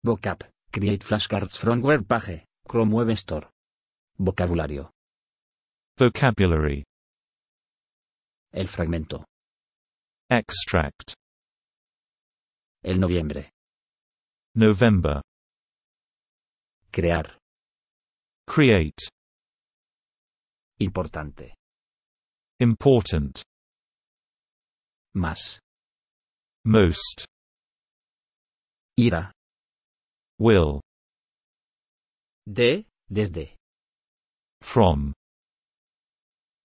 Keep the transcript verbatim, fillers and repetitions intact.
Vocab. Create flashcards from web page. Chrome Web Store. Vocabulario. Vocabulary. El fragmento. Extract. El noviembre. November. Crear. Create. Importante. Important. Más. Most. Irá. Will. De, desde. From.